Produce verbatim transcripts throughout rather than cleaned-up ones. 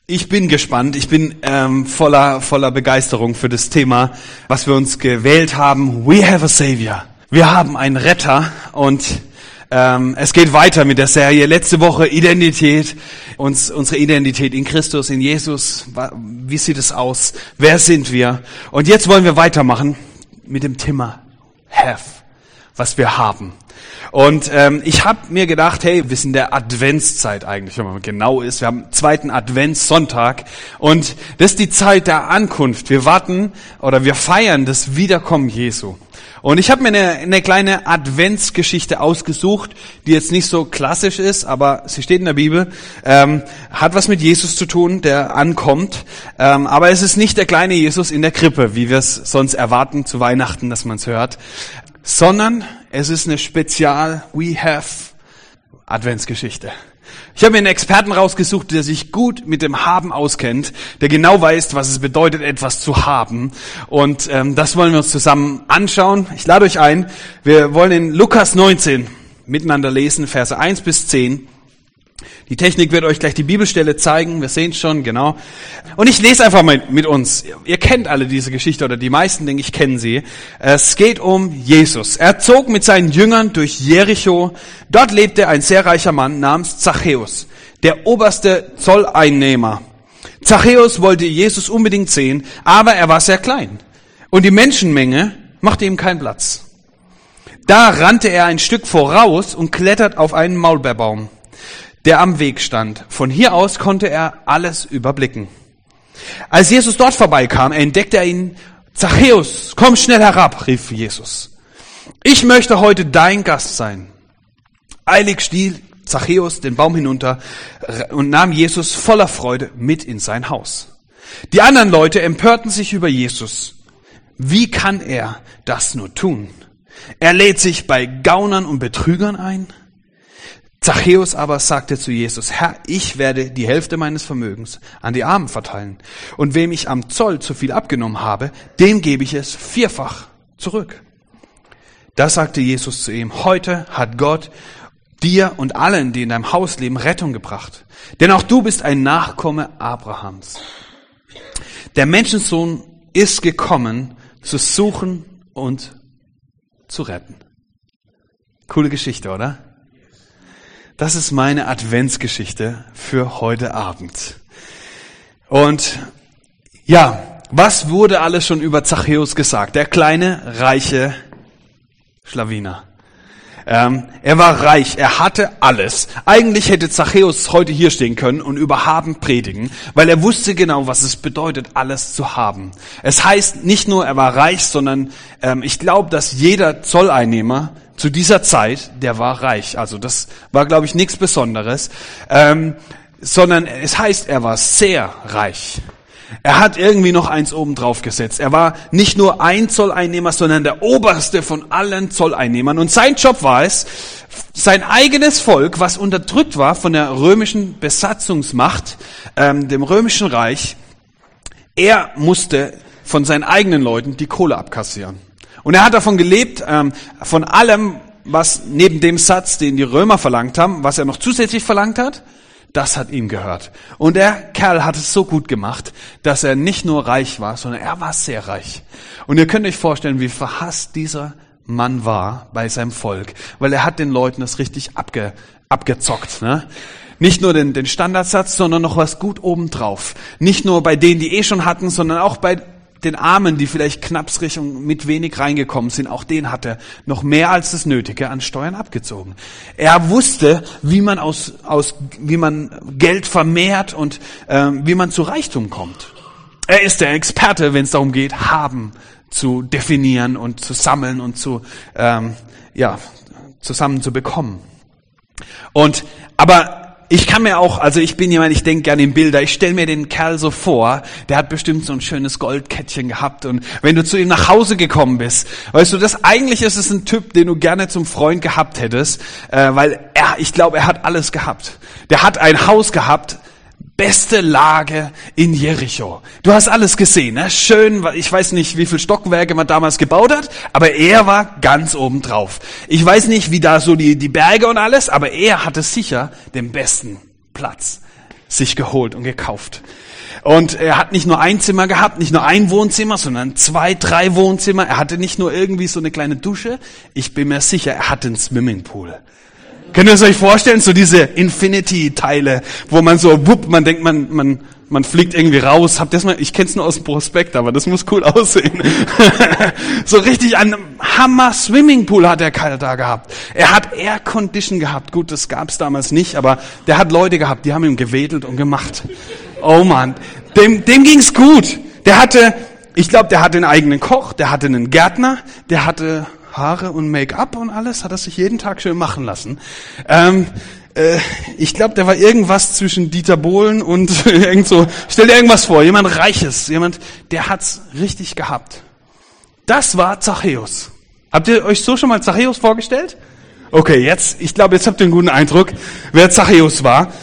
Ich bin gespannt, ich bin ähm, voller voller Begeisterung für das Thema, was wir uns gewählt haben. We have a Savior. Wir haben einen Retter und ähm, es geht weiter mit der Serie. Letzte Woche Identität, uns unsere Identität in Christus, in Jesus. Wie sieht es aus? Wer sind wir? Und jetzt wollen wir weitermachen mit dem Thema Have, was wir haben. Und ähm, ich habe mir gedacht, hey, wir sind in der Adventszeit eigentlich, wenn man genau ist. Wir haben zweiten Adventssonntag und das ist die Zeit der Ankunft. Wir warten oder wir feiern das Wiederkommen Jesu. Und ich habe mir eine, eine kleine Adventsgeschichte ausgesucht, die jetzt nicht so klassisch ist, aber sie steht in der Bibel, ähm, hat was mit Jesus zu tun, der ankommt. Ähm, aber es ist nicht der kleine Jesus in der Krippe, wie wir es sonst erwarten zu Weihnachten, dass man es hört, sondern es ist eine Spezial We Have Adventsgeschichte. Ich habe mir einen Experten rausgesucht, der sich gut mit dem Haben auskennt, der genau weiß, was es bedeutet, etwas zu haben. Und ähm, das wollen wir uns zusammen anschauen. Ich lade euch ein, wir wollen in Lukas neunzehn miteinander lesen, Verse eins bis zehn. Die Technik wird euch gleich die Bibelstelle zeigen, wir sehen es schon, genau. Und ich lese einfach mal mit uns. Ihr kennt alle diese Geschichte, oder die meisten, denke ich, kennen sie. Es geht um Jesus. Er zog mit seinen Jüngern durch Jericho. Dort lebte ein sehr reicher Mann namens Zachäus, der oberste Zolleinnehmer. Zachäus wollte Jesus unbedingt sehen, aber er war sehr klein. Und die Menschenmenge machte ihm keinen Platz. Da rannte er ein Stück voraus und klettert auf einen Maulbeerbaum, der am Weg stand. Von hier aus konnte er alles überblicken. Als Jesus dort vorbeikam, entdeckte er ihn. Zachäus, komm schnell herab, rief Jesus. Ich möchte heute dein Gast sein. Eilig stieg Zachäus den Baum hinunter und nahm Jesus voller Freude mit in sein Haus. Die anderen Leute empörten sich über Jesus. Wie kann er das nur tun? Er lädt sich bei Gaunern und Betrügern ein. Zachäus aber sagte zu Jesus, Herr, ich werde die Hälfte meines Vermögens an die Armen verteilen. Und wem ich am Zoll zu viel abgenommen habe, dem gebe ich es vierfach zurück. Da sagte Jesus zu ihm, heute hat Gott dir und allen, die in deinem Haus leben, Rettung gebracht. Denn auch du bist ein Nachkomme Abrahams. Der Menschensohn ist gekommen, zu suchen und zu retten. Coole Geschichte, oder? Das ist meine Adventsgeschichte für heute Abend. Und ja, was wurde alles schon über Zachäus gesagt? Der kleine, reiche Schlawiner. Ähm, er war reich, er hatte alles. Eigentlich hätte Zachäus heute hier stehen können und über Haben predigen, weil er wusste genau, was es bedeutet, alles zu haben. Es heißt nicht nur, er war reich, sondern ähm, ich glaube, dass jeder Zolleinnehmer zu dieser Zeit, der war reich. Also das war, glaube ich, nichts Besonderes. Ähm, sondern es heißt, er war sehr reich. Er hat irgendwie noch eins oben drauf gesetzt. Er war nicht nur ein Zolleinnehmer, sondern der oberste von allen Zolleinnehmern. Und sein Job war es, sein eigenes Volk, was unterdrückt war von der römischen Besatzungsmacht, ähm, dem römischen Reich, er musste von seinen eigenen Leuten die Kohle abkassieren. Und er hat davon gelebt, ähm, von allem, was neben dem Satz, den die Römer verlangt haben, was er noch zusätzlich verlangt hat, das hat ihm gehört. Und der Kerl hat es so gut gemacht, dass er nicht nur reich war, sondern er war sehr reich. Und ihr könnt euch vorstellen, wie verhasst dieser Mann war bei seinem Volk, weil er hat den Leuten das richtig abge, abgezockt, ne? Nicht nur den, den Standardsatz, sondern noch was gut obendrauf. Nicht nur bei denen, die eh schon hatten, sondern auch bei den Armen, die vielleicht knapsrig und mit wenig reingekommen sind, auch den hat er noch mehr als das Nötige an Steuern abgezogen. Er wusste, wie man aus, aus wie man Geld vermehrt und ähm, wie man zu Reichtum kommt. Er ist der Experte, wenn es darum geht, Haben zu definieren und zu sammeln und zu ähm, ja zusammen zu bekommen. Und aber ich kann mir auch, also ich bin jemand, ich denke gerne in Bilder, ich stelle mir den Kerl so vor, der hat bestimmt so ein schönes Goldkettchen gehabt und wenn du zu ihm nach Hause gekommen bist, weißt du, das eigentlich ist es ein Typ, den du gerne zum Freund gehabt hättest, äh, weil er, ich glaube, er hat alles gehabt. Der hat ein Haus gehabt, beste Lage in Jericho. Du hast alles gesehen, ne? Schön, ich weiß nicht, wie viele Stockwerke man damals gebaut hat, aber er war ganz oben drauf. Ich weiß nicht, wie da so die, die Berge und alles, aber er hatte sicher den besten Platz. sich geholt und gekauft. Und er hat nicht nur ein Zimmer gehabt, nicht nur ein Wohnzimmer, sondern zwei, drei Wohnzimmer. Er hatte nicht nur irgendwie so eine kleine Dusche. Ich bin mir sicher, er hatte einen Swimmingpool. Könnt ihr es euch vorstellen, so diese Infinity-Teile, wo man so, wupp, man denkt, man, man, man fliegt irgendwie raus. Habt ihr das mal? Ich kenn's nur aus dem Prospekt, aber das muss cool aussehen. So richtig einen Hammer-Swimmingpool hat er da gehabt. Er hat Air-Condition gehabt. Gut, das gab's damals nicht, aber der hat Leute gehabt, die haben ihm gewedelt und gemacht. Oh Mann, dem, dem ging's gut. Der hatte, ich glaube, der hatte einen eigenen Koch, der hatte einen Gärtner, der hatte Haare und Make-up und alles, hat er sich jeden Tag schön machen lassen. Ähm, äh, ich glaube, der war irgendwas zwischen Dieter Bohlen und irgend so. Stell dir irgendwas vor, jemand Reiches, jemand, der hat's richtig gehabt. Das war Zachäus. Habt ihr euch so schon mal Zachäus vorgestellt? Okay, jetzt, ich glaube, jetzt habt ihr einen guten Eindruck, wer Zachäus war.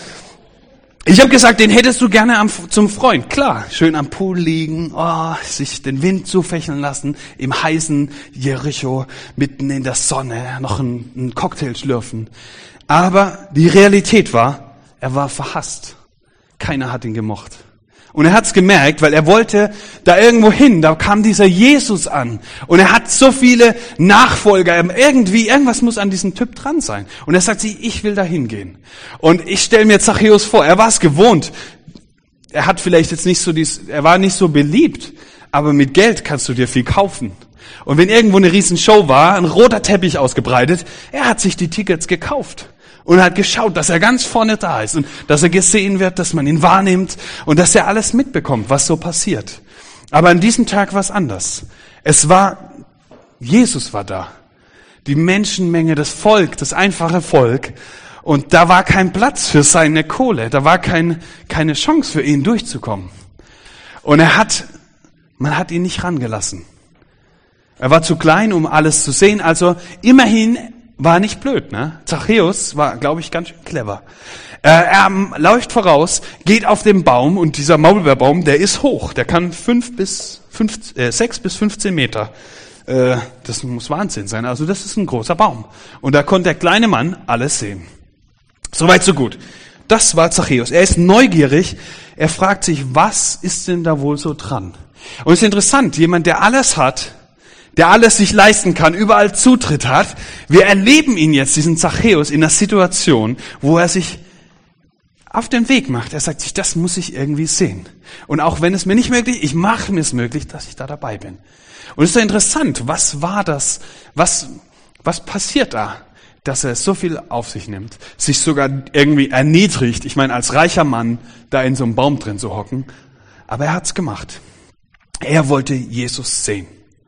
Ich habe gesagt, den hättest du gerne am, zum Freund. Klar, schön am Pool liegen, oh, sich den Wind zufächeln lassen, im heißen Jericho, mitten in der Sonne, noch einen, einen Cocktail schlürfen. Aber die Realität war, er war verhasst. Keiner hat ihn gemocht. Und er hat's gemerkt, weil er wollte da irgendwo hin, da kam dieser Jesus an. Und er hat so viele Nachfolger, irgendwie, irgendwas muss an diesem Typ dran sein. Und er sagt sich, ich will da hingehen. Und ich stelle mir Zachäus vor, er war es gewohnt. Er hat vielleicht jetzt nicht so dies, er war nicht so beliebt, aber mit Geld kannst du dir viel kaufen. Und wenn irgendwo eine riesen Show war, ein roter Teppich ausgebreitet, er hat sich die Tickets gekauft. Und hat geschaut, dass er ganz vorne da ist und dass er gesehen wird, dass man ihn wahrnimmt und dass er alles mitbekommt, was so passiert. Aber an diesem Tag war es anders. Es war, Jesus war da. Die Menschenmenge, das Volk, das einfache Volk. Und da war kein Platz für seine Kohle. Da war kein, keine Chance für ihn durchzukommen. Und er hat, man hat ihn nicht rangelassen. Er war zu klein, um alles zu sehen. Also immerhin war nicht blöd, ne? Zachäus war, glaube ich, ganz schön clever. Äh, er läuft voraus, geht auf den Baum und dieser Maulbeerbaum, der ist hoch. Der kann fünf bis fünf, äh, sechs bis fünfzehn Meter. Äh, das muss Wahnsinn sein. Also das ist ein großer Baum. Und da konnte der kleine Mann alles sehen. Soweit so gut. Das war Zachäus. Er ist neugierig. Er fragt sich, was ist denn da wohl so dran? Und es ist interessant, jemand, der alles hat, der alles sich leisten kann, überall Zutritt hat. Wir erleben ihn jetzt, diesen Zachäus, in einer Situation, wo er sich auf den Weg macht. Er sagt sich, das muss ich irgendwie sehen. Und auch wenn es mir nicht möglich ist, ich mache mir es möglich, dass ich da dabei bin. Und es ist so interessant, was war das? Was, was passiert da? Dass er so viel auf sich nimmt, sich sogar irgendwie erniedrigt. Ich meine, als reicher Mann da in so einem Baum drin zu hocken. Aber er hat's gemacht. Er wollte Jesus sehen.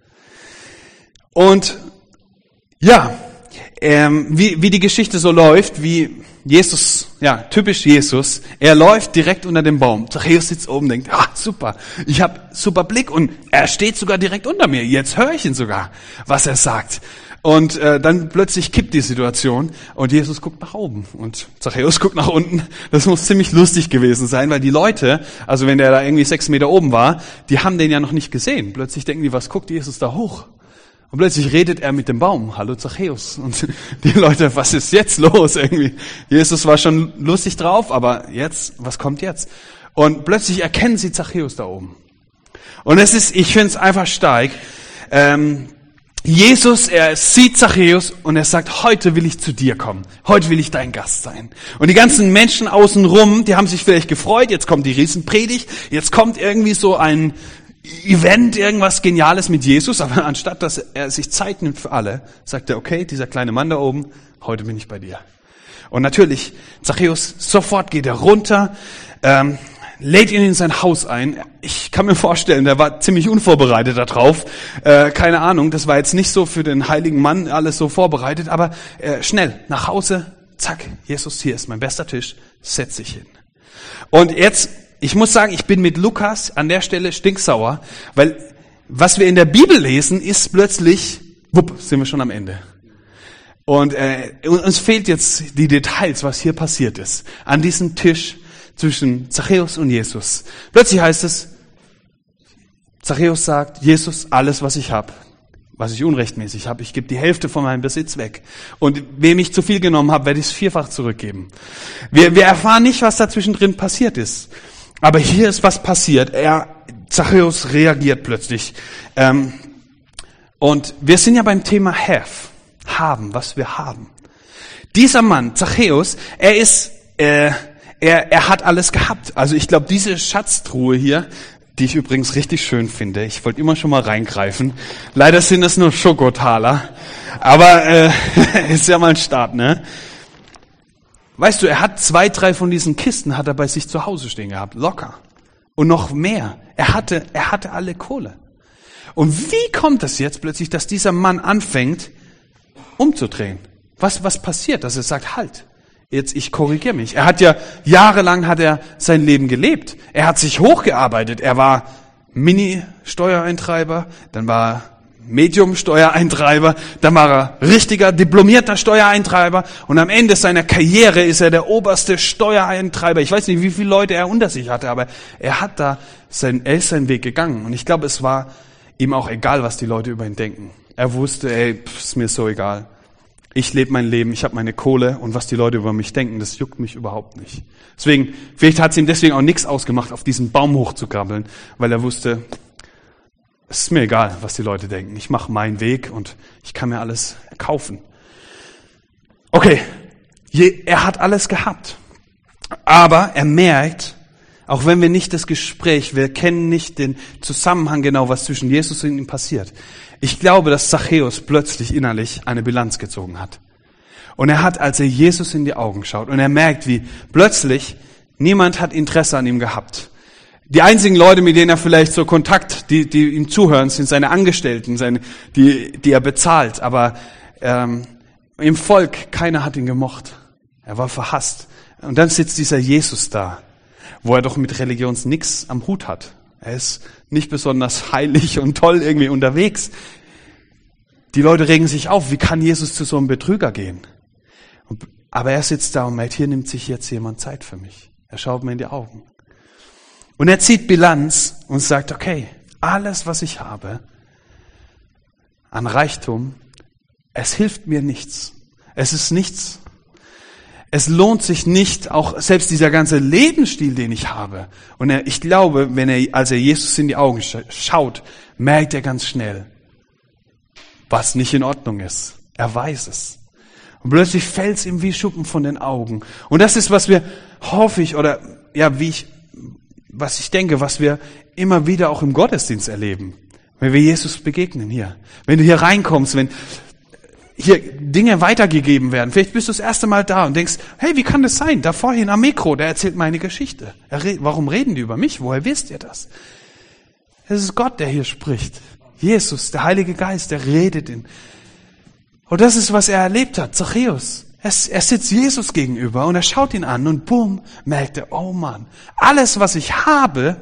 Und ja, ähm, wie, wie die Geschichte so läuft, wie Jesus, ja, typisch Jesus, er läuft direkt unter dem Baum. Zachäus sitzt oben und denkt, ah, super, ich habe super Blick und er steht sogar direkt unter mir. Jetzt höre ich ihn sogar, was er sagt. Und äh, dann plötzlich kippt die Situation und Jesus guckt nach oben und Zachäus guckt nach unten. Das muss ziemlich lustig gewesen sein, weil die Leute, also wenn der da irgendwie sechs Meter oben war, die haben den ja noch nicht gesehen. Plötzlich denken die, was guckt Jesus da hoch? Und plötzlich redet er mit dem Baum. Hallo Zachäus. Und die Leute, was ist jetzt los irgendwie? Jesus war schon lustig drauf, aber jetzt, was kommt jetzt? Und plötzlich erkennen sie Zachäus da oben. Und es ist, ich finde es einfach stark. Ähm, Jesus, er sieht Zachäus und er sagt, heute will ich zu dir kommen. Heute will ich dein Gast sein. Und die ganzen Menschen außenrum, die haben sich vielleicht gefreut. Jetzt kommt die Riesenpredigt. Jetzt kommt irgendwie so ein Event, irgendwas Geniales mit Jesus, aber anstatt, dass er sich Zeit nimmt für alle, sagt er, okay, dieser kleine Mann da oben, heute bin ich bei dir. Und natürlich, Zachäus, sofort geht er runter, ähm, lädt ihn in sein Haus ein. Ich kann mir vorstellen, der war ziemlich unvorbereitet darauf. Äh, keine Ahnung, das war jetzt nicht so für den heiligen Mann alles so vorbereitet, aber äh, schnell, nach Hause, zack, Jesus, hier ist mein bester Tisch, setz dich hin. Und jetzt, ich muss sagen, ich bin mit Lukas an der Stelle stinksauer, weil was wir in der Bibel lesen, ist plötzlich, wupp, sind wir schon am Ende. Und äh, uns fehlt jetzt die Details, was hier passiert ist, an diesem Tisch zwischen Zachäus und Jesus. Plötzlich heißt es, Zachäus sagt, Jesus, alles was ich habe, was ich unrechtmäßig habe. Ich gebe die Hälfte von meinem Besitz weg. Und wem ich zu viel genommen habe, werde ich es vierfach zurückgeben. Wir, wir erfahren nicht, was dazwischen drin passiert ist. Aber hier ist was passiert. Er, Zachäus reagiert plötzlich. Ähm, und wir sind ja beim Thema have. Haben, was wir haben. Dieser Mann, Zachäus, er ist, äh, er, er hat alles gehabt. Also ich glaube, diese Schatztruhe hier, die ich übrigens richtig schön finde. Ich wollte immer schon mal reingreifen. Leider sind es nur Schokotaler. Aber äh, ist ja mal ein Start, ne? Weißt du, er hat zwei, drei von diesen Kisten hat er bei sich zu Hause stehen gehabt. Locker. Und noch mehr. Er hatte, er hatte alle Kohle. Und wie kommt es jetzt plötzlich, dass dieser Mann anfängt, umzudrehen? Was, was passiert, dass er sagt, halt. Jetzt, ich korrigiere mich. Er hat ja, jahrelang hat er sein Leben gelebt. Er hat sich hochgearbeitet. Er war Mini-Steuereintreiber, dann war er Medium-Steuereintreiber, dann war er richtiger, diplomierter Steuereintreiber und am Ende seiner Karriere ist er der oberste Steuereintreiber. Ich weiß nicht, wie viele Leute er unter sich hatte, aber er hat da sein, er ist seinen Weg gegangen. Und ich glaube, es war ihm auch egal, was die Leute über ihn denken. Er wusste, ey, pff, ist mir so egal. Ich lebe mein Leben, ich habe meine Kohle und was die Leute über mich denken, das juckt mich überhaupt nicht. Deswegen, vielleicht hat es ihm deswegen auch nichts ausgemacht, auf diesen Baum hochzukrabbeln, weil er wusste, es ist mir egal, was die Leute denken. Ich mache meinen Weg und ich kann mir alles kaufen. Okay, je, er hat alles gehabt, aber er merkt, auch wenn wir nicht das Gespräch, wir kennen nicht den Zusammenhang genau, was zwischen Jesus und ihm passiert. Ich glaube, dass Zachäus plötzlich innerlich eine Bilanz gezogen hat. Und er hat, als er Jesus in die Augen schaut und er merkt, wie plötzlich niemand hat Interesse an ihm gehabt. Die einzigen Leute, mit denen er vielleicht so Kontakt, die, die ihm zuhören, sind seine Angestellten, seine, die, die er bezahlt. Aber ähm, im Volk, keiner hat ihn gemocht. Er war verhasst. Und dann sitzt dieser Jesus da, wo er doch mit Religion nichts am Hut hat. Er ist nicht besonders heilig und toll irgendwie unterwegs. Die Leute regen sich auf, wie kann Jesus zu so einem Betrüger gehen? Aber er sitzt da und merkt, hier nimmt sich jetzt jemand Zeit für mich. Er schaut mir in die Augen. Und er zieht Bilanz und sagt, okay, alles, was ich habe an Reichtum, es hilft mir nichts. Es ist nichts. Es lohnt sich nicht, auch selbst dieser ganze Lebensstil, den ich habe. Und er, ich glaube, wenn er, als er Jesus in die Augen schaut, merkt er ganz schnell, was nicht in Ordnung ist. Er weiß es. Und plötzlich fällt es ihm wie Schuppen von den Augen. Und das ist, was wir, hoffe ich, oder ja, wie ich, was ich denke, was wir immer wieder auch im Gottesdienst erleben. Wenn wir Jesus begegnen hier. Wenn du hier reinkommst, wenn hier Dinge weitergegeben werden. Vielleicht bist du das erste Mal da und denkst, hey, wie kann das sein? Da vorhin am Mikro, der erzählt meine Geschichte. Warum reden die über mich? Woher wisst ihr das? Es ist Gott, der hier spricht. Jesus, der Heilige Geist, der redet in. Und das ist, was er erlebt hat. Zachäus. Er, er sitzt Jesus gegenüber und er schaut ihn an und bumm, merkt er, oh Mann, alles, was ich habe,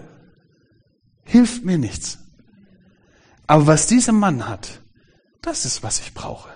hilft mir nichts. Aber was dieser Mann hat, das ist, was ich brauche.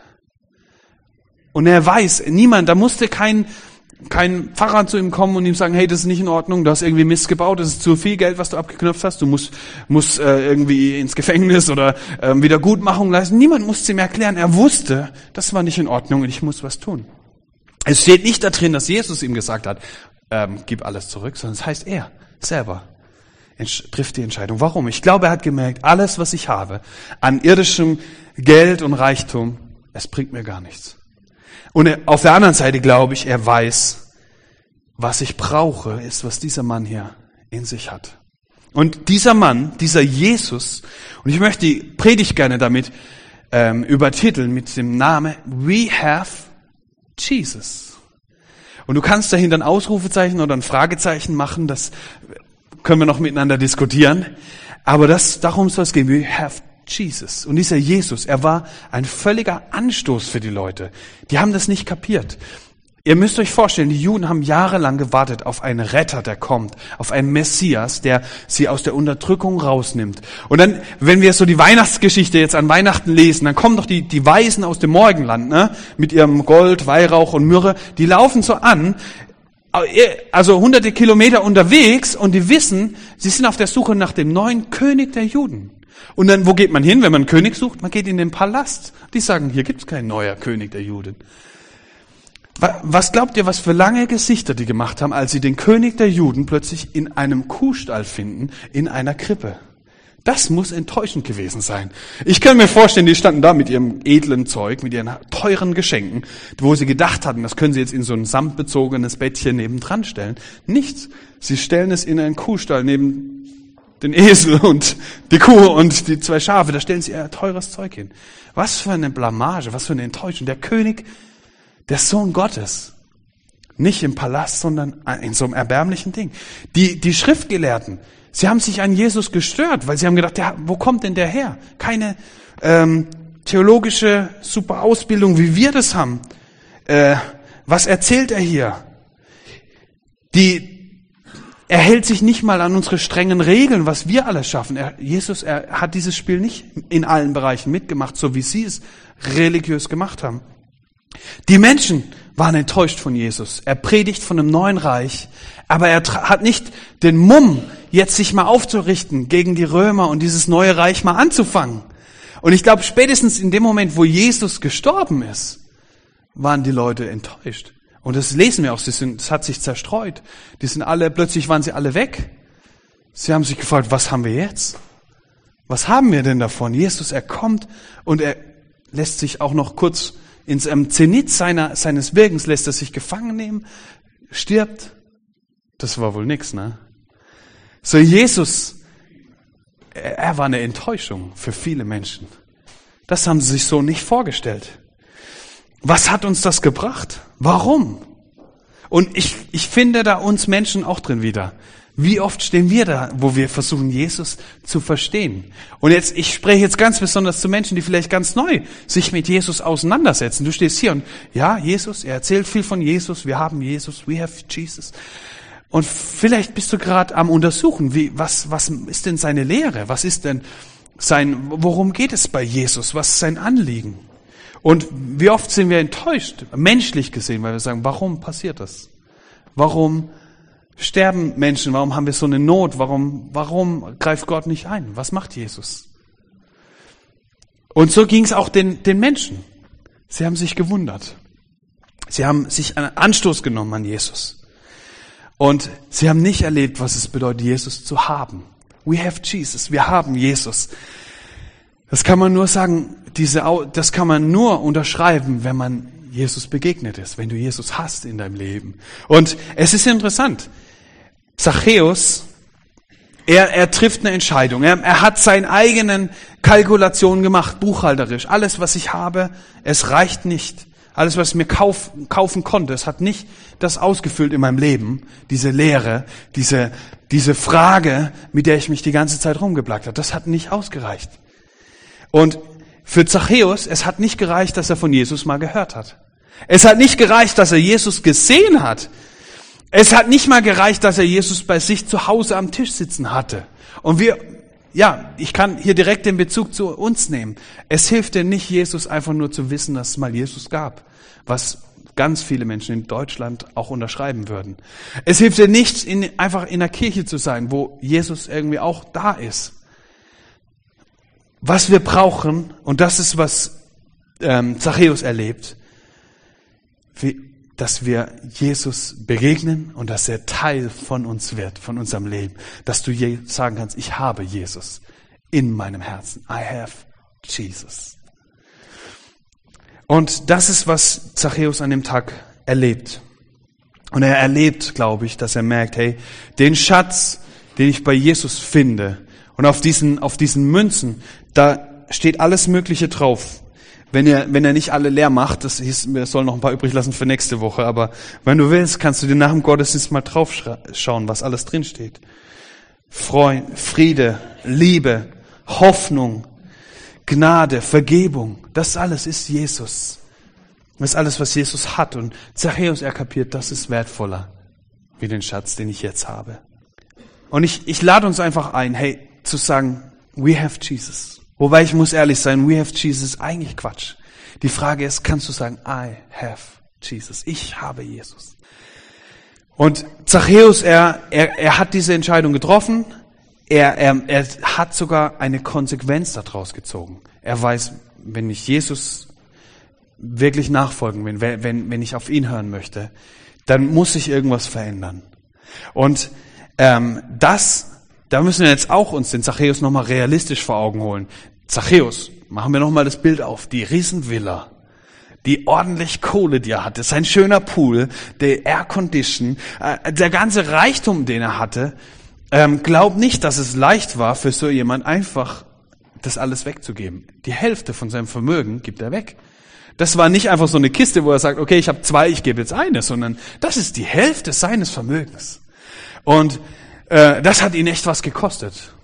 Und er weiß, niemand, da musste kein, kein Pfarrer zu ihm kommen und ihm sagen, hey, das ist nicht in Ordnung, du hast irgendwie Mist gebaut, das ist zu viel Geld, was du abgeknöpft hast, du musst, musst äh, irgendwie ins Gefängnis oder äh, Wiedergutmachung leisten. Niemand musste ihm erklären, er wusste, das war nicht in Ordnung und ich muss was tun. Es steht nicht da drin, dass Jesus ihm gesagt hat, ähm, gib alles zurück, sondern es heißt, er selber trifft die Entscheidung. Warum? Ich glaube, er hat gemerkt, alles, was ich habe, an irdischem Geld und Reichtum, es bringt mir gar nichts. Und er, auf der anderen Seite glaube ich, er weiß, was ich brauche, ist, was dieser Mann hier in sich hat. Und dieser Mann, dieser Jesus, und ich möchte die Predigt gerne damit ähm, übertiteln mit dem Namen We Have Jesus. Und du kannst dahinter ein Ausrufezeichen oder ein Fragezeichen machen, das können wir noch miteinander diskutieren. Aber das, darum soll es gehen. We have Jesus. Und dieser Jesus, er war ein völliger Anstoß für die Leute. Die haben das nicht kapiert. Ihr müsst euch vorstellen, die Juden haben jahrelang gewartet auf einen Retter, der kommt, auf einen Messias, der sie aus der Unterdrückung rausnimmt. Und dann, wenn wir so die Weihnachtsgeschichte jetzt an Weihnachten lesen, dann kommen doch die, die Weisen aus dem Morgenland, ne, mit ihrem Gold, Weihrauch und Myrrhe, die laufen so an, also hunderte Kilometer unterwegs und die wissen, sie sind auf der Suche nach dem neuen König der Juden. Und dann, wo geht man hin, wenn man einen König sucht? Man geht in den Palast. Die sagen, hier gibt's kein neuer König der Juden. Was glaubt ihr, was für lange Gesichter die gemacht haben, als sie den König der Juden plötzlich in einem Kuhstall finden, in einer Krippe? Das muss enttäuschend gewesen sein. Ich kann mir vorstellen, die standen da mit ihrem edlen Zeug, mit ihren teuren Geschenken, wo sie gedacht hatten, das können sie jetzt in so ein samtbezogenes Bettchen nebendran stellen. Nichts. Sie stellen es in einen Kuhstall neben den Esel und die Kuh und die zwei Schafe. Da stellen sie ihr teures Zeug hin. Was für eine Blamage, was für eine Enttäuschung. Der König, der Sohn Gottes, nicht im Palast, sondern in so einem erbärmlichen Ding. Die, die Schriftgelehrten, sie haben sich an Jesus gestört, weil sie haben gedacht, der, wo kommt denn der her? Keine ähm, theologische super Ausbildung, wie wir das haben. Äh, was erzählt er hier? Die, er hält sich nicht mal an unsere strengen Regeln, was wir alles schaffen. Er, Jesus, er hat dieses Spiel nicht in allen Bereichen mitgemacht, so wie sie es religiös gemacht haben. Die Menschen waren enttäuscht von Jesus. Er predigt von einem neuen Reich, aber er hat nicht den Mumm, jetzt sich mal aufzurichten gegen die Römer und dieses neue Reich mal anzufangen. Und ich glaube, spätestens in dem Moment, wo Jesus gestorben ist, waren die Leute enttäuscht. Und das lesen wir auch, es hat sich zerstreut. Die sind alle, plötzlich waren sie alle weg. Sie haben sich gefragt, was haben wir jetzt? Was haben wir denn davon? Jesus, er kommt und er lässt sich auch noch kurz ins ähm, Zenit seiner, seines Wirkens, lässt er sich gefangen nehmen, stirbt. Das war wohl nix, ne? So Jesus, er, er war eine Enttäuschung für viele Menschen. Das haben sie sich so nicht vorgestellt. Was hat uns das gebracht? Warum? Und ich, ich finde da uns Menschen auch drin wieder. Wie oft stehen wir da, wo wir versuchen, Jesus zu verstehen? Und jetzt, ich spreche jetzt ganz besonders zu Menschen, die vielleicht ganz neu sich mit Jesus auseinandersetzen. Du stehst hier und, ja, Jesus, er erzählt viel von Jesus, wir haben Jesus, we have Jesus. Und vielleicht bist du gerade am Untersuchen, wie, was, was ist denn seine Lehre? Was ist denn sein, worum geht es bei Jesus? Was ist sein Anliegen? Und wie oft sind wir enttäuscht, menschlich gesehen, weil wir sagen, warum passiert das? Warum sterben Menschen? Warum haben wir so eine Not? Warum, warum greift Gott nicht ein? Was macht Jesus? Und so ging es auch den, den Menschen. Sie haben sich gewundert. Sie haben sich einen Anstoß genommen an Jesus. Und sie haben nicht erlebt, was es bedeutet, Jesus zu haben. We have Jesus. Wir haben Jesus. Das kann man nur sagen, diese, das kann man nur unterschreiben, wenn man Jesus begegnet ist, wenn du Jesus hast in deinem Leben. Und es ist interessant. Zachäus, er, er trifft eine Entscheidung. Er, er hat seine eigenen Kalkulationen gemacht, buchhalterisch. Alles, was ich habe, es reicht nicht. Alles, was ich mir kauf, kaufen konnte, es hat nicht das ausgefüllt in meinem Leben, diese Leere, diese, diese Frage, mit der ich mich die ganze Zeit rumgeplagt habe. Das hat nicht ausgereicht. Und für Zachäus, es hat nicht gereicht, dass er von Jesus mal gehört hat. Es hat nicht gereicht, dass er Jesus gesehen hat. Es hat nicht mal gereicht, dass er Jesus bei sich zu Hause am Tisch sitzen hatte. Und wir, ja, ich kann hier direkt den Bezug zu uns nehmen. Es hilft dir nicht, Jesus einfach nur zu wissen, dass es mal Jesus gab, was ganz viele Menschen in Deutschland auch unterschreiben würden. Es hilft dir nicht, in, einfach in der Kirche zu sein, wo Jesus irgendwie auch da ist. Was wir brauchen, und das ist, was ähm, Zachäus erlebt, wie, dass wir Jesus begegnen und dass er Teil von uns wird, von unserem Leben. Dass du je sagen kannst, ich habe Jesus in meinem Herzen. I have Jesus. Und das ist, was Zachäus an dem Tag erlebt. Und er erlebt, glaube ich, dass er merkt, hey, den Schatz, den ich bei Jesus finde, und auf diesen, auf diesen Münzen, da steht alles Mögliche drauf. Wenn er, wenn er nicht alle leer macht, das hieß, wir sollen noch ein paar übrig lassen für nächste Woche, aber wenn du willst, kannst du dir nach dem Gottesdienst mal drauf schauen, was alles drin steht. Freund, Friede, Liebe, Hoffnung, Gnade, Vergebung, das alles ist Jesus. Das ist alles, was Jesus hat. Und Zachäus, er kapiert, das ist wertvoller wie den Schatz, den ich jetzt habe. Und ich, ich lade uns einfach ein, hey, zu sagen, we have Jesus. Wobei ich muss ehrlich sein, we have Jesus, eigentlich Quatsch. Die Frage ist, kannst du sagen, I have Jesus. Ich habe Jesus. Und Zachäus, er, er, er hat diese Entscheidung getroffen. er, er, er hat sogar eine Konsequenz daraus gezogen. Er weiß, wenn ich Jesus wirklich nachfolgen will, wenn, wenn, wenn ich auf ihn hören möchte, dann muss sich irgendwas verändern. Und ähm, das, da müssen wir jetzt auch uns den Zachäus nochmal realistisch vor Augen holen. Zachäus, machen wir nochmal das Bild auf, die Riesenvilla, die ordentlich Kohle, die er hatte, sein schöner Pool, der Aircondition, äh, der ganze Reichtum, den er hatte. Ähm, glaub nicht, dass es leicht war, für so jemand einfach das alles wegzugeben. Die Hälfte von seinem Vermögen gibt er weg. Das war nicht einfach so eine Kiste, wo er sagt, okay, ich habe zwei, ich gebe jetzt eine, sondern das ist die Hälfte seines Vermögens. Und äh, das hat ihn echt was gekostet.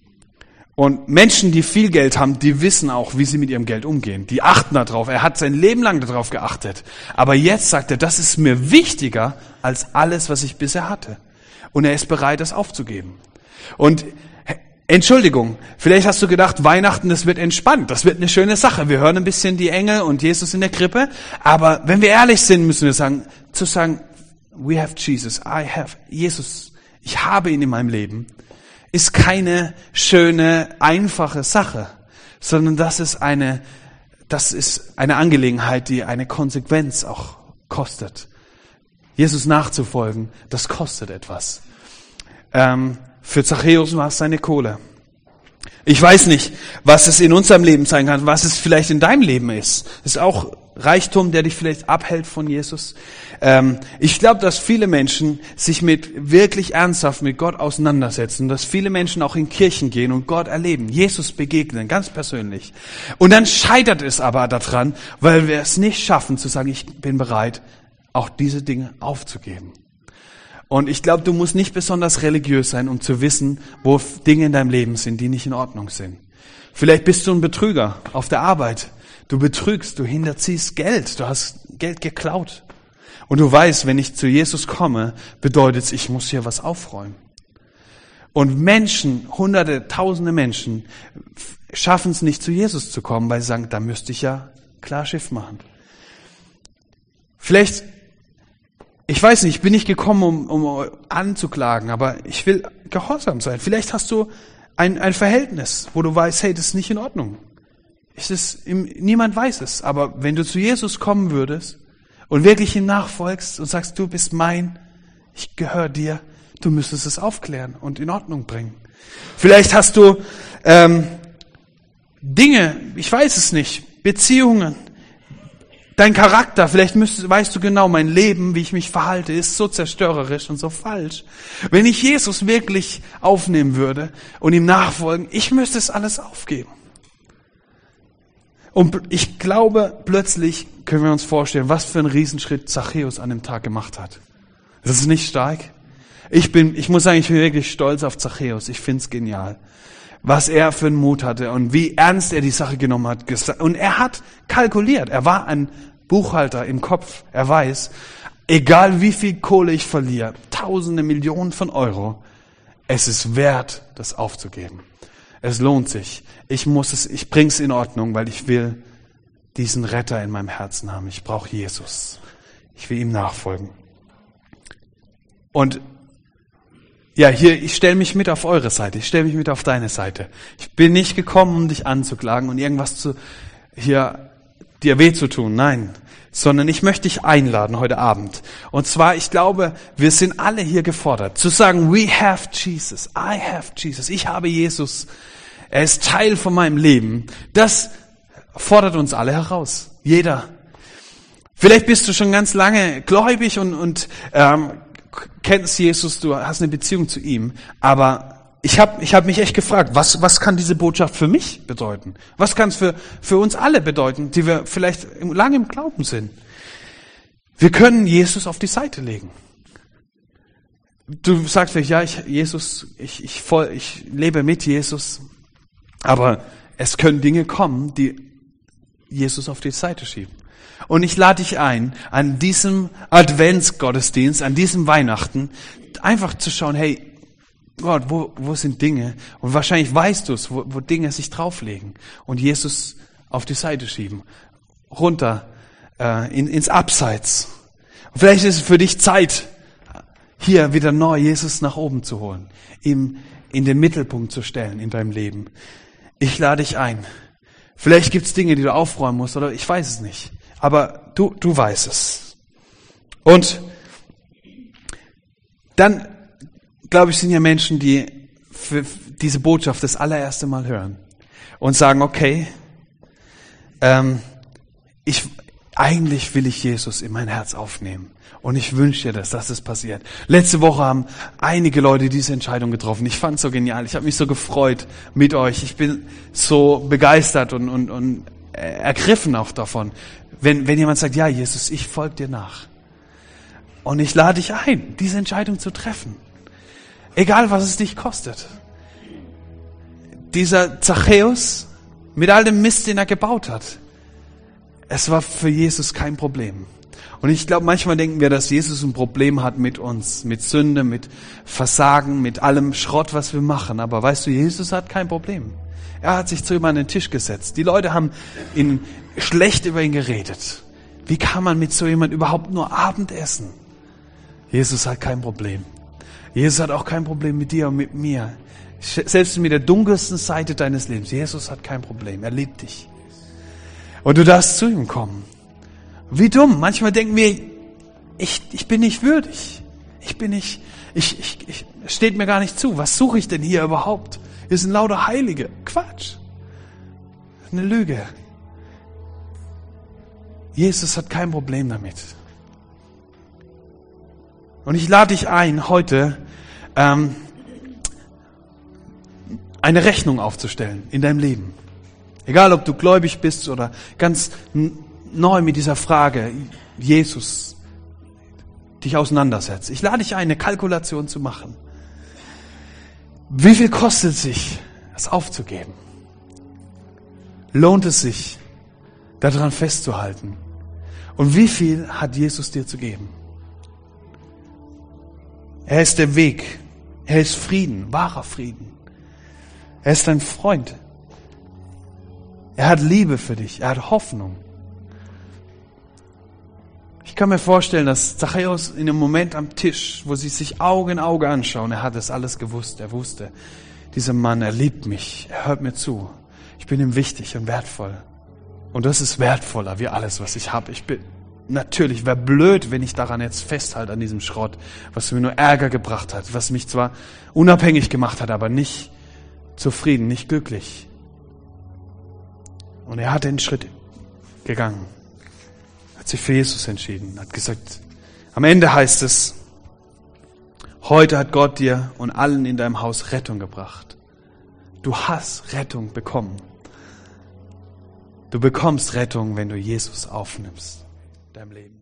Und Menschen, die viel Geld haben, die wissen auch, wie sie mit ihrem Geld umgehen. Die achten darauf. Er hat sein Leben lang darauf geachtet. Aber jetzt sagt er, das ist mir wichtiger als alles, was ich bisher hatte. Und er ist bereit, das aufzugeben. Und Entschuldigung, vielleicht hast du gedacht, Weihnachten, das wird entspannt, das wird eine schöne Sache. Wir hören ein bisschen die Engel und Jesus in der Krippe. Aber wenn wir ehrlich sind, müssen wir sagen, zu sagen, we have Jesus, I have Jesus, ich habe ihn in meinem Leben, ist keine schöne, einfache Sache, sondern das ist eine, das ist eine Angelegenheit, die eine Konsequenz auch kostet. Jesus nachzufolgen, das kostet etwas. Ähm, Für Zachäus war es seine Kohle. Ich weiß nicht, was es in unserem Leben sein kann, was es vielleicht in deinem Leben ist. Es ist auch Reichtum, der dich vielleicht abhält von Jesus. Ähm, ich glaube, dass viele Menschen sich mit wirklich ernsthaft mit Gott auseinandersetzen, dass viele Menschen auch in Kirchen gehen und Gott erleben, Jesus begegnen, ganz persönlich. Und dann scheitert es aber daran, weil wir es nicht schaffen zu sagen, ich bin bereit, auch diese Dinge aufzugeben. Und ich glaube, du musst nicht besonders religiös sein, um zu wissen, wo Dinge in deinem Leben sind, die nicht in Ordnung sind. Vielleicht bist du ein Betrüger auf der Arbeit. Du betrügst, du hinterziehst Geld, du hast Geld geklaut. Und du weißt, wenn ich zu Jesus komme, bedeutet es, ich muss hier was aufräumen. Und Menschen, hunderte, tausende Menschen schaffen es nicht, zu Jesus zu kommen, weil sie sagen, da müsste ich ja klar Schiff machen. Vielleicht Ich weiß nicht, ich bin nicht gekommen, um, um anzuklagen, aber ich will gehorsam sein. Vielleicht hast du ein, ein Verhältnis, wo du weißt, hey, das ist nicht in Ordnung. Es ist, niemand weiß es, aber wenn du zu Jesus kommen würdest und wirklich ihm nachfolgst und sagst, du bist mein, ich gehöre dir, du müsstest es aufklären und in Ordnung bringen. Vielleicht hast du ähm, Dinge, ich weiß es nicht, Beziehungen, dein Charakter, vielleicht müsstest, weißt du genau, mein Leben, wie ich mich verhalte, ist so zerstörerisch und so falsch. Wenn ich Jesus wirklich aufnehmen würde und ihm nachfolgen, ich müsste es alles aufgeben. Und ich glaube, plötzlich können wir uns vorstellen, was für einen Riesenschritt Zachäus an dem Tag gemacht hat. Das ist nicht stark. Ich bin, ich muss sagen, ich bin wirklich stolz auf Zachäus. Ich finde es genial, was er für einen Mut hatte und wie ernst er die Sache genommen hat. Und er hat kalkuliert. Er war ein Buchhalter im Kopf. Er weiß, egal wie viel Kohle ich verliere, Tausende, Millionen von Euro, es ist wert, das aufzugeben. Es lohnt sich. Ich muss es, ich bring's in Ordnung, weil ich will diesen Retter in meinem Herzen haben. Ich brauche Jesus. Ich will ihm nachfolgen. Und ja, hier, ich stelle mich mit auf eure Seite, ich stelle mich mit auf deine Seite. Ich bin nicht gekommen, um dich anzuklagen und irgendwas zu, hier, dir weh zu tun, nein. Sondern ich möchte dich einladen heute Abend. Und zwar, ich glaube, wir sind alle hier gefordert, zu sagen, we have Jesus, I have Jesus, ich habe Jesus. Er ist Teil von meinem Leben. Das fordert uns alle heraus, jeder. Vielleicht bist du schon ganz lange gläubig und, und ähm, kennst Jesus, du hast eine Beziehung zu ihm, aber ich habe ich hab mich echt gefragt, was, was kann diese Botschaft für mich bedeuten? Was kann es für, für uns alle bedeuten, die wir vielleicht lange im Glauben sind? Wir können Jesus auf die Seite legen. Du sagst vielleicht, ja, ich, Jesus, ich, ich, voll, ich lebe mit Jesus, aber es können Dinge kommen, die Jesus auf die Seite schieben. Und ich lade dich ein, an diesem Adventsgottesdienst, an diesem Weihnachten, einfach zu schauen, hey, Gott, wo, wo sind Dinge? Und wahrscheinlich weißt du es, wo, wo Dinge sich drauflegen und Jesus auf die Seite schieben, runter äh, in, ins Abseits. Und vielleicht ist es für dich Zeit, hier wieder neu Jesus nach oben zu holen, ihm in den Mittelpunkt zu stellen in deinem Leben. Ich lade dich ein. Vielleicht gibt es Dinge, die du aufräumen musst, oder ich weiß es nicht. Aber du, du weißt es. Und dann, glaube ich, sind ja Menschen, die für diese Botschaft das allererste Mal hören und sagen, okay, ähm, ich, eigentlich will ich Jesus in mein Herz aufnehmen. Und ich wünsche dir das, dass das passiert. Letzte Woche haben einige Leute diese Entscheidung getroffen. Ich fand es so genial. Ich habe mich so gefreut mit euch. Ich bin so begeistert und, und, und ergriffen auch davon. Wenn, wenn jemand sagt, ja Jesus, ich folge dir nach. Und ich lade dich ein, diese Entscheidung zu treffen. Egal, was es dich kostet. Dieser Zachäus, mit all dem Mist, den er gebaut hat, es war für Jesus kein Problem. Und ich glaube, manchmal denken wir, dass Jesus ein Problem hat mit uns, mit Sünde, mit Versagen, mit allem Schrott, was wir machen. Aber weißt du, Jesus hat kein Problem. Er hat sich zu ihm an den Tisch gesetzt. Die Leute haben ihn schlecht über ihn geredet. Wie kann man mit so jemand überhaupt nur Abend essen? Jesus hat kein Problem. Jesus hat auch kein Problem mit dir und mit mir. Selbst mit der dunkelsten Seite deines Lebens. Jesus hat kein Problem. Er liebt dich. Und du darfst zu ihm kommen. Wie dumm. Manchmal denken wir, ich, ich bin nicht würdig. Ich bin nicht, ich, ich, ich, es steht mir gar nicht zu. Was suche ich denn hier überhaupt? Wir sind lauter Heilige. Quatsch. Eine Lüge. Jesus hat kein Problem damit. Und ich lade dich ein, heute ähm, eine Rechnung aufzustellen in deinem Leben. Egal, ob du gläubig bist oder ganz n- neu mit dieser Frage, Jesus, dich auseinandersetzt. Ich lade dich ein, eine Kalkulation zu machen. Wie viel kostet es sich, das aufzugeben? Lohnt es sich, daran festzuhalten? Und wie viel hat Jesus dir zu geben? Er ist der Weg. Er ist Frieden, wahrer Frieden. Er ist dein Freund. Er hat Liebe für dich. Er hat Hoffnung. Ich kann mir vorstellen, dass Zachäus in einem Moment am Tisch, wo sie sich Auge in Auge anschauen, er hat das alles gewusst. Er wusste, dieser Mann, er liebt mich. Er hört mir zu. Ich bin ihm wichtig und wertvoll. Und das ist wertvoller wie alles, was ich habe. Ich bin Natürlich, wäre blöd, wenn ich daran jetzt festhalte, an diesem Schrott, was mir nur Ärger gebracht hat, was mich zwar unabhängig gemacht hat, aber nicht zufrieden, nicht glücklich. Und er hat den Schritt gegangen, hat sich für Jesus entschieden, hat gesagt, am Ende heißt es, heute hat Gott dir und allen in deinem Haus Rettung gebracht. Du hast Rettung bekommen. Du bekommst Rettung, wenn du Jesus aufnimmst. Deinem Leben.